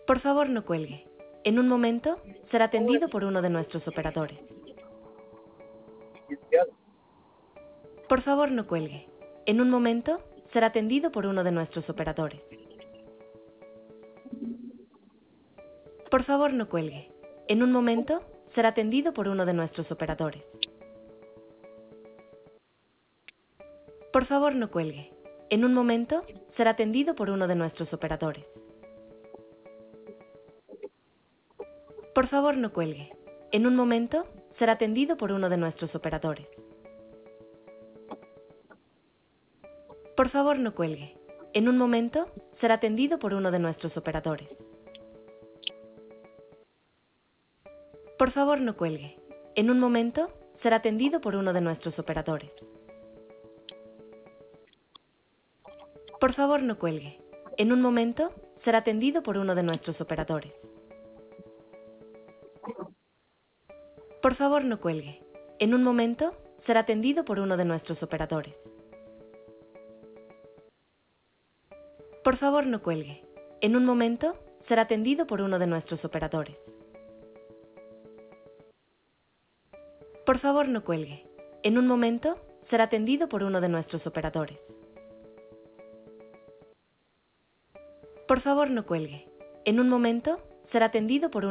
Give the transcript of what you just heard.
Por favor, no cuelgue. En un momento será atendido por uno de nuestros operadores. Por favor, no cuelgue. En un momento será atendido por uno de nuestros operadores. Por favor, no cuelgue. En un momento será atendido por uno de nuestros operadores. Por favor, no cuelgue. En un momento será atendido por uno de nuestros operadores. Por favor, no cuelgue. En un momento será atendido por uno de nuestros operadores. Por favor, no cuelgue. En un momento será atendido por uno de nuestros operadores. Por favor, no cuelgue. En un momento será atendido por uno de nuestros operadores. Por favor, no cuelgue. En un momento será atendido por uno de nuestros operadores. Por favor, no cuelgue. En un momento será atendido por uno de nuestros operadores. Por favor, no cuelgue. En un momento será atendido por uno de nuestros operadores. Por favor, no cuelgue. En un momento será atendido por uno de nuestros operadores. Por favor, no cuelgue. En un momento será atendido por